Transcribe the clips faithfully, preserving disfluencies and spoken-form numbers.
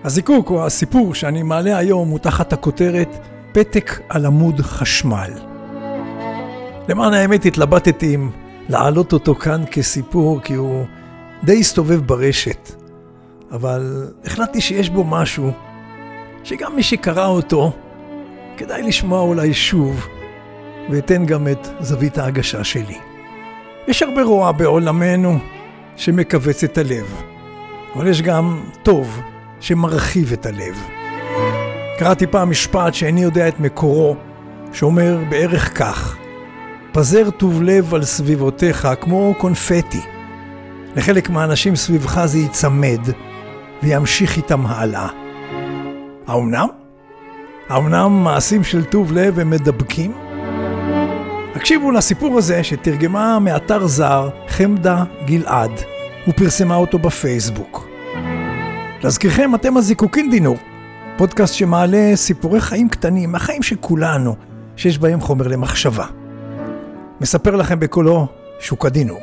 הזיקוק או הסיפור שאני מעלה היום הוא תחת הכותרת פתק על עמוד חשמל. למען האמת התלבטתי אם להעלות אותו כאן כסיפור, כי הוא די הסתובב ברשת. אבל החלטתי שיש בו משהו שגם מי שקרא אותו כדאי לשמוע אולי שוב, ואתן גם את זווית ההגשה שלי. יש הרבה רוע בעולמנו שמקבץ את הלב, אבל יש גם טוב שמרחיב את הלב. קראתי פעם משפט שאיני יודע את מקורו, שאומר בערך כך: פזר טוב לב על סביבותיך כמו קונפטי. לחלק מהאנשים סביבך זה יצמד וימשיך איתם הלאה. האומנם? האומנם מעשים של טוב לב הם מדבקים? הקשיבו לסיפור הזה שתרגמה מאתר זר חמדה גלעד ופרסמה אותו בפייסבוק. להזכירכם, אתם הזיקוקין דינור, פודקאסט שמעלה סיפורי חיים קטנים, החיים של כולנו, שיש בהם חומר למחשבה. מספר לכם בקולו שוקה דינור.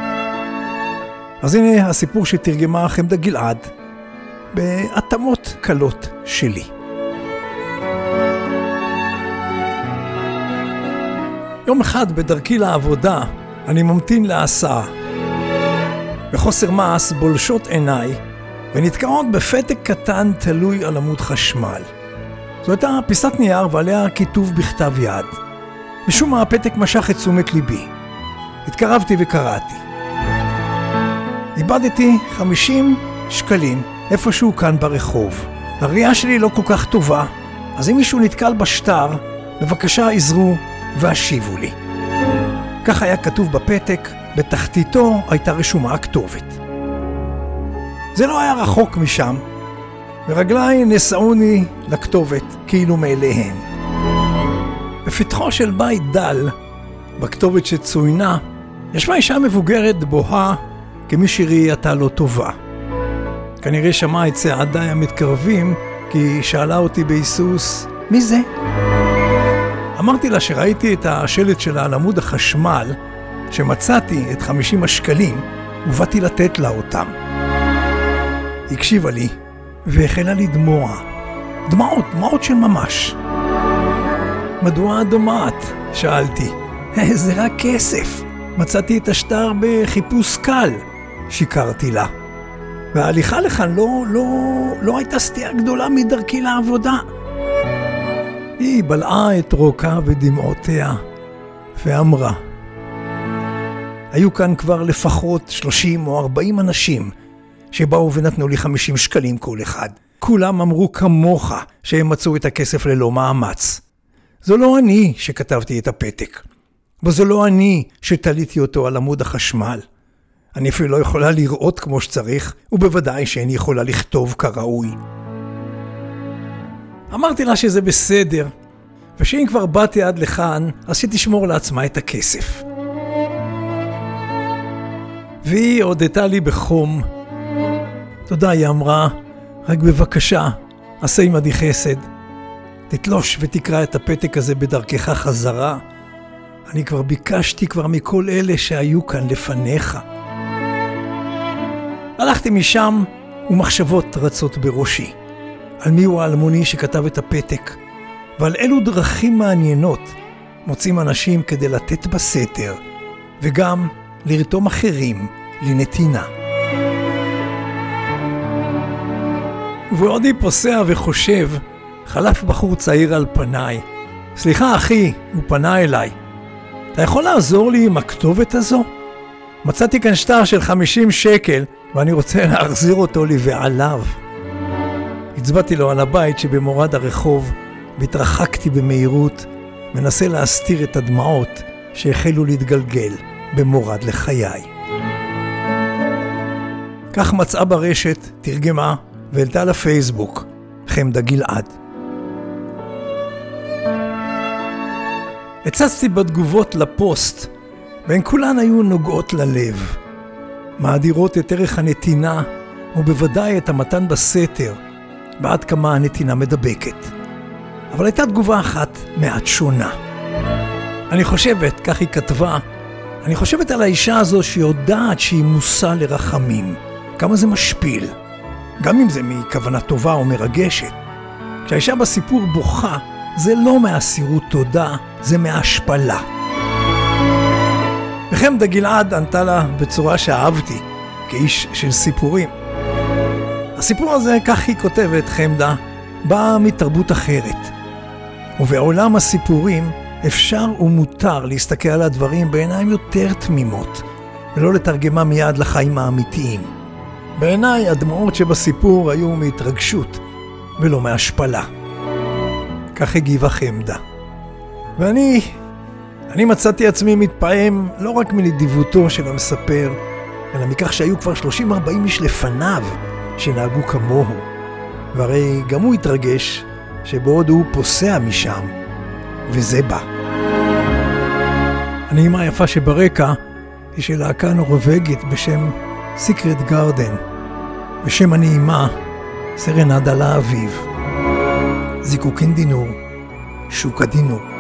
אז הנה הסיפור שתרגמה חמדה גלעד בהתאמות קלות שלי. יום אחד בדרכי לעבודה אני ממתין להסעה. בחוסר מעש בולשות עיניי ונתקעות בפתק קטן תלוי על עמוד חשמל. זו הייתה פיסת נייר ועליה כיתוב בכתב יד. משום מה הפתק משך את תשומת ליבי. התקרבתי וקראתי. איבדתי חמישים שקלים איפשהו כאן ברחוב. הראייה שלי לא כל כך טובה, אז אם מישהו נתקל בשטר, בבקשה עזרו והשיבו לי. כך היה כתוב בפתק, בתחתיתו הייתה רשומה הכתובת. זה לא היה רחוק משם, ורגליי נשאוני לכתובת כאילו מאליהן. בפתחו של בית דל, בכתובת שצוינה, ישבה אישה מבוגרת בוהה כמי שראייתה לא טובה. כנראה שמעה את צעדיי המתקרבים, כי היא שאלה אותי בהיסוס, מי זה? אמרתי לה שראיתי את השלט שלה על עמוד החשמל, שמצאתי את חמישים השקלים, ובאתי לתת לה אותם. היא הקשיבה לי, והחלה לדמוע. דמעות, דמעות של ממש. מדוע דומעת? שאלתי. זה רק כסף. מצאתי את השטר בחיפוש קל, שיקרתי לה. וההליכה לכאן לא, לא, לא הייתה סטייה גדולה מדרכי לעבודה. היא בלעה את רוקה ודמעותיה, ואמרה, היו כאן כבר לפחות שלושים או ארבעים אנשים, שבאו ונתנו לי חמישים שקלים כל אחד. כולם אמרו כמוך שהם מצאו את הכסף ללא מאמץ. זו לא אני שכתבתי את הפתק, וזו לא אני שתליתי אותו על עמוד החשמל. אני אפילו לא יכולה לראות כמו שצריך, ובוודאי שאיני יכולה לכתוב כראוי. אמרתי לה שזה בסדר, ושאם כבר באתי עד לכאן, אז שתשמור לעצמה את הכסף. והיא הודתה לי בחום. תודה, היא אמרה, רק בבקשה, עשה עמדי חסד. תתלוש ותקרא את הפתק הזה בדרכך חזרה. אני כבר ביקשתי כבר מכל אלה שהיו כאן לפניך. הלכתי משם ומחשבות רצות בראשי. על מי הוא האלמוני שכתב את הפתק, ועל אילו דרכים מעניינות מוצאים אנשים כדי לתת בסתר, וגם לרתום אחרים לנתינה. ובעודי פוסע וחושב, חלף בחור צעיר על פניי. סליחה אחי, הוא פנה אליי. אתה יכול לעזור לי עם הכתובת הזו? מצאתי כאן שטר של חמישים שקל, ואני רוצה להחזיר אותו לבעליו. הצבעתי לו על הבית שבמורד הרחוב, והתרחקתי במהירות, מנסה להסתיר את הדמעות שהחלו להתגלגל במורד לחיי. כך מצאה ברשת, תרגמה והעלתה לפייסבוק, חמדה גלעד. הצצתי בתגובות לפוסט, והן כולן היו נוגעות ללב. מאדירות את ערך הנתינה, ובוודאי את המתן בסתר, ועד כמה הנתינה מדבקת. אבל הייתה תגובה אחת מעט שונה. אני חושבת, כך היא כתבה, אני חושבת על האישה הזו שיודעת שהיא מושא לרחמים. כמה זה משפיל. גם אם זה מכוונה טובה או מרגשת. כשהאישה בסיפור בוכה, זה לא מהסירות תודה, זה מהשפלה. וחמדה גלעד ענתה לה בצורה שאהבתי, כאיש של סיפורים. הסיפור הזה, כך היא כותבת, חמדה, בא מתרבות אחרת. ובעולם הסיפורים אפשר ומותר להסתכל על הדברים בעיניים יותר תמימות, ולא לתרגמה מיד לחיים האמיתיים. בעיניי הדמעות שבסיפור היו מהתרגשות, ולא מהשפלה. כך הגיבה חמדה. ואני, אני מצאתי עצמי מתפעם לא רק מנדיבותו של המספר, אלא מכך שהיו כבר שלושים ארבעים איש לפניו שנהגו כמוהו. והרי גם הוא התרגש שבעוד הוא פוסע משם, וזה בא. הנעימה היפה שברקע היא של להקה נורווגית בשם סיקרט גארדן, ושם הנעימה סרנדה לאביב. זיקוקין דינור, שוקה דינור.